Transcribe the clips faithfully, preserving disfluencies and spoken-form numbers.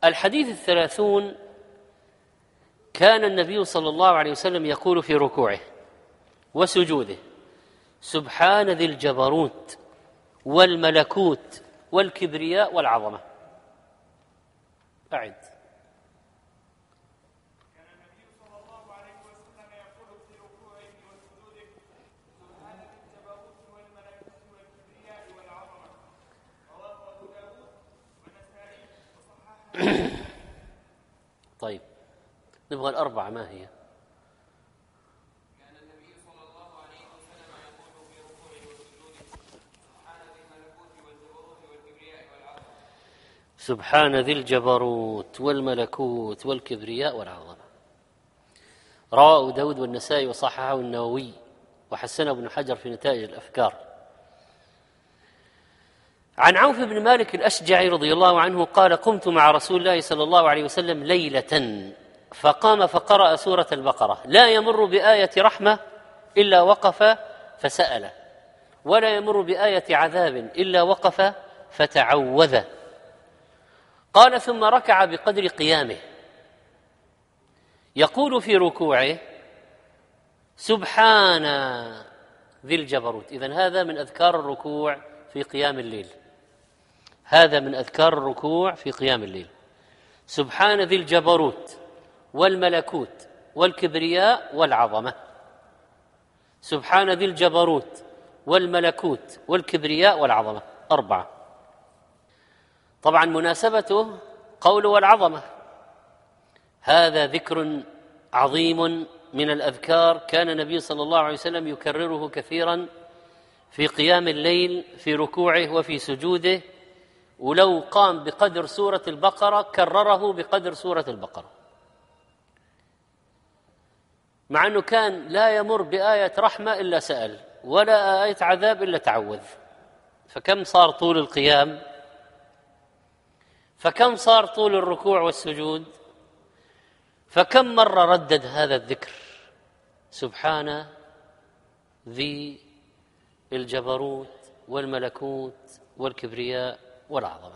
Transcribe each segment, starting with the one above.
الحديث الثلاثون: كان النبي صلى الله عليه وسلم يقول في ركوعه وسجوده: سبحان ذي الجبروت والملكوت والكبرياء والعظمة. أعد. كان النبي صلى الله عليه وسلم يقول في ركوعه وسجوده: سبحان ذي الجبروت والملكوت والكبرياء والعظمة. رواه أبو داود والنسائي وصححه. طيب، نبغى الأربعة ما هي؟ كان النبي صلى الله عليه وسلم يقول في ركوعه وسجوده: سبحان ذي الملكوت والجبروت والكبرياء والعظمة. سبحان ذي الجبروت والملكوت والكبرياء والعظمة. رواه أبو داود والنسائي وصححه النووي وحسنه ابن حجر في نتائج الأفكار. عن عوف بن مالك الأشجعي رضي الله عنه قال: قمت مع رسول الله صلى الله عليه وسلم ليلة فقام فقرأ سورة البقرة: لا يمر بآية رحمة إلا وقف فسأل، ولا يمر بآية عذاب إلا وقف فتعوذ. قال: ثم ركع بقدر قيامه يقول في ركوعه: سبحان ذي الجبروت. إذن هذا من أذكار الركوع في قيام الليل، هذا من أذكار الركوع في قيام الليل. سبحان ذي الجبروت والملكوت والكبرياء والعظمة. سبحان ذي الجبروت والملكوت والكبرياء والعظمة، أربعة. طبعا مناسبته قول والعظمة، هذا ذكر عظيم من الأذكار كان النبي صلى الله عليه وسلم يكرره كثيرا في قيام الليل في ركوعه وفي سجوده، ولو قام بقدر سورة البقرة كرره بقدر سورة البقرة، مع أنه كان لا يمر بآية رحمة إلا سأل، ولا آية عذاب إلا تعوذ. فكم صار طول القيام؟ فكم صار طول الركوع والسجود؟ فكم مرة ردد هذا الذكر: سبحان ذي الجبروت والملكوت والكبرياء والعظمة.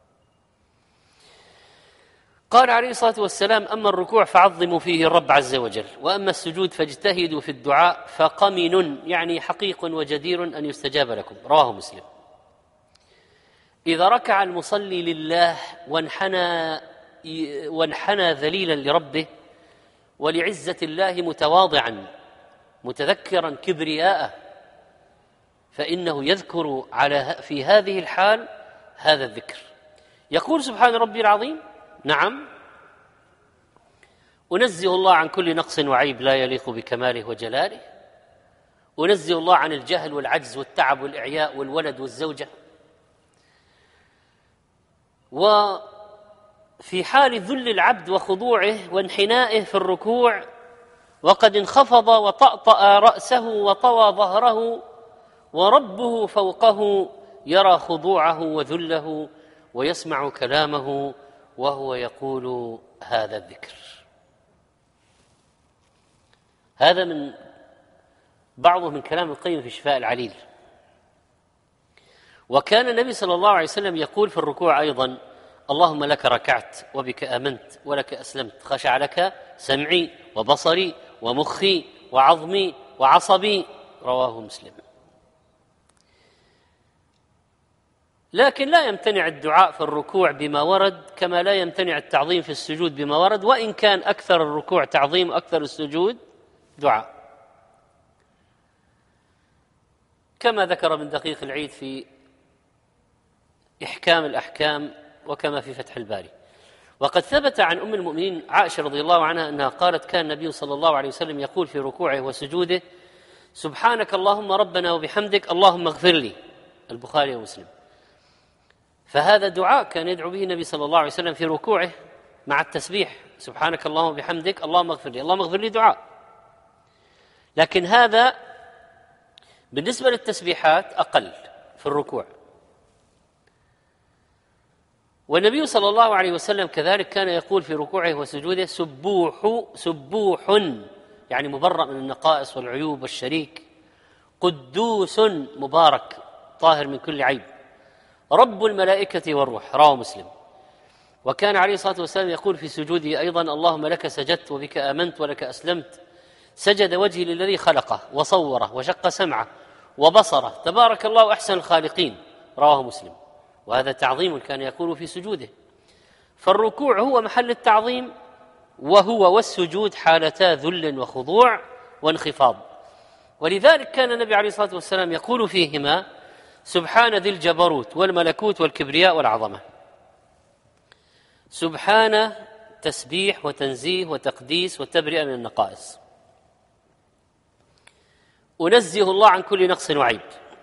قال عليه الصلاة والسلام: أما الركوع فعظموا فيه الرب عز وجل، وأما السجود فاجتهدوا في الدعاء فقمن، يعني حقيق وجدير أن يستجاب لكم. رواه مسلم. إذا ركع المصلي لله وانحنى وانحنى ذليلا لربه ولعزة الله متواضعا متذكرا كبرياءه، فإنه يذكر على في هذه الحال هذا الذكر. يقول: سبحان ربي العظيم، نعم، أنزه الله عن كل نقص وعيب لا يليق بكماله وجلاله، أنزه الله عن الجهل والعجز والتعب والإعياء والولد والزوجة. وفي حال ذل العبد وخضوعه وانحنائه في الركوع وقد انخفض وطأطأ رأسه وطوى ظهره وربه فوقه يرى خضوعه وذله ويسمع كلامه وهو يقول هذا الذكر. هذا من بعضه من كلام القيم في شفاء العليل. وكان النبي صلى الله عليه وسلم يقول في الركوع أيضا: اللهم لك ركعت وبك آمنت ولك أسلمت، خشع لك سمعي وبصري ومخي وعظمي وعصبي. رواه مسلم. لكن لا يمتنع الدعاء في الركوع بما ورد، كما لا يمتنع التعظيم في السجود بما ورد، وإن كان أكثر الركوع تعظيم أكثر السجود دعاء، كما ذكر ابن دقيق العيد في إحكام الأحكام وكما في فتح الباري. وقد ثبت عن أم المؤمنين عائشة رضي الله عنها أنها قالت: كان النبي صلى الله عليه وسلم يقول في ركوعه وسجوده: سبحانك اللهم ربنا وبحمدك اللهم اغفر لي. البخاري ومسلم. فهذا دعاء كان يدعو به النبي صلى الله عليه وسلم في ركوعه مع التسبيح: سبحانك اللهم وبحمدك اللهم اغفر لي، اللهم اغفر لي دعاء. لكن هذا بالنسبة للتسبيحات أقل في الركوع. والنبي صلى الله عليه وسلم كذلك كان يقول في ركوعه وسجوده: سبوح سبوح، يعني مبرأ من النقائص والعيوب والشريك، قدوس مبارك طاهر من كل عيب، رب الملائكة والروح. رواه مسلم. وكان عليه الصلاة والسلام يقول في سجوده أيضا: اللهم لك سجدت وبك آمنت ولك أسلمت، سجد وجهي للذي خلقه وصوره وشق سمعه وبصره، تبارك الله أحسن الخالقين. رواه مسلم. وهذا تعظيم كان يقول في سجوده. فالركوع هو محل التعظيم، وهو والسجود حالتا ذل وخضوع وانخفاض. ولذلك كان النبي عليه الصلاة والسلام يقول فيهما: سبحان ذي الجبروت والملكوت والكبرياء والعظمة. سبحان تسبيح وتنزيه وتقديس وتبرئة من النقائص، أنزه الله عن كل نقص وعيب.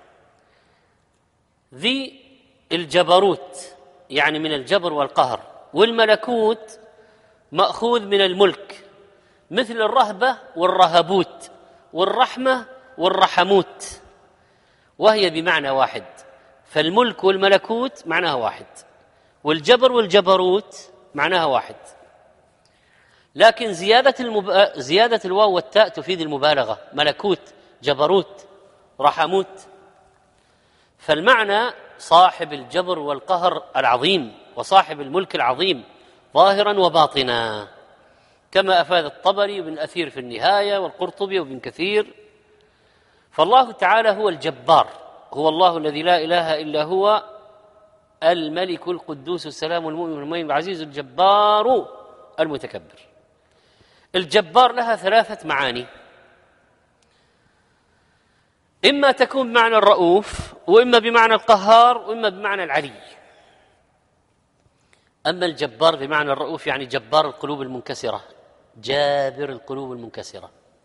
ذي الجبروت يعني من الجبر والقهر، والملكوت مأخوذ من الملك، مثل الرهبة والرهبوت والرحمة والرحموت، وهي بمعنى واحد. فالملك والملكوت معناها واحد، والجبر والجبروت معناها واحد، لكن زيادة, المب... زيادة الواو والتاء تفيد المبالغة. ملكوت، جبروت، رحموت. فالمعنى صاحب الجبر والقهر العظيم، وصاحب الملك العظيم ظاهرا وباطنا، كما أفاد الطبري وابن أثير في النهاية والقرطبي وابن كثير. فالله تعالى هو الجبار، هو الله الذي لا إله إلا هو، الملك القدوس السلام المؤمن المهيمن العزيز الجبار المتكبر. الجبار لها ثلاثة معاني: إما تكون بمعنى الرؤوف، وإما بمعنى القهار، وإما بمعنى العلي. أما الجبار بمعنى الرؤوف يعني جبار القلوب المنكسرة، جابر القلوب المنكسرة،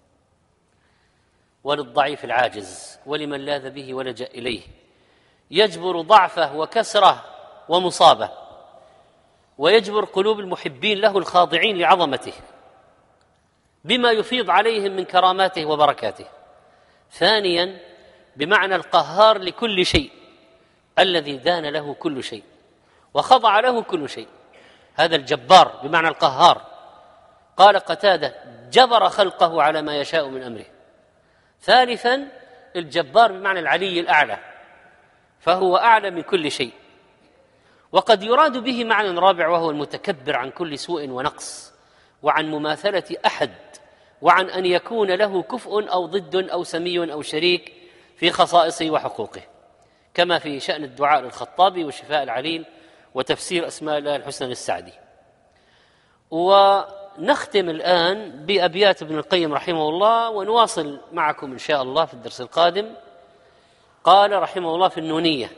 وللضعيف العاجز، ولمن لاذ به ولجأ إليه، يجبر ضعفه وكسره ومصابه، ويجبر قلوب المحبين له الخاضعين لعظمته بما يفيض عليهم من كراماته وبركاته. ثانيا بمعنى القهار لكل شيء، الذي دان له كل شيء وخضع له كل شيء، هذا الجبار بمعنى القهار. قال قتادة: جبر خلقه على ما يشاء من أمره. ثالثا الجبار بمعنى العلي الأعلى، فهو أعلى من كل شيء. وقد يراد به معنى رابع، وهو المتكبر عن كل سوء ونقص، وعن مماثلة أحد، وعن أن يكون له كفء أو ضد أو سمي أو شريك في خصائصه وحقوقه، كما في شأن الدعاء للخطابي وشفاء العليل وتفسير أسماء الله الحسنى للسعدي. ونختم الآن بأبيات ابن القيم رحمه الله، ونواصل معكم إن شاء الله في الدرس القادم. قال رحمه الله في النونية: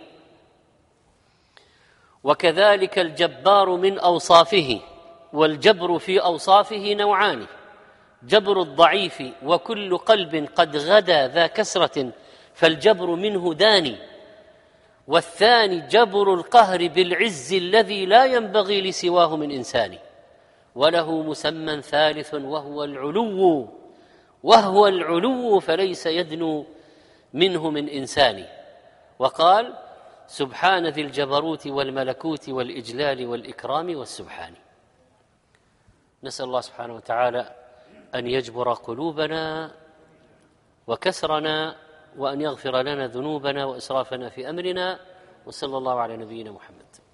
وكذلك الجبار من أوصافه، والجبر في أوصافه نوعان: جبر الضعيف وكل قلب قد غدا ذا كسرة فالجبر منه داني، والثاني جبر القهر بالعز الذي لا ينبغي لسواه من إنسان، وله مسمى ثالث وهو العلو، وهو العلو فليس يدنو منه من إنسان. وقال: سبحان ذي الجبروت والملكوت والإجلال والإكرام والسبحان. نسأل الله سبحانه وتعالى أن يجبر قلوبنا وكسرنا، وأن يغفر لنا ذنوبنا وإسرافنا في أمرنا، وصلى الله على نبينا محمد.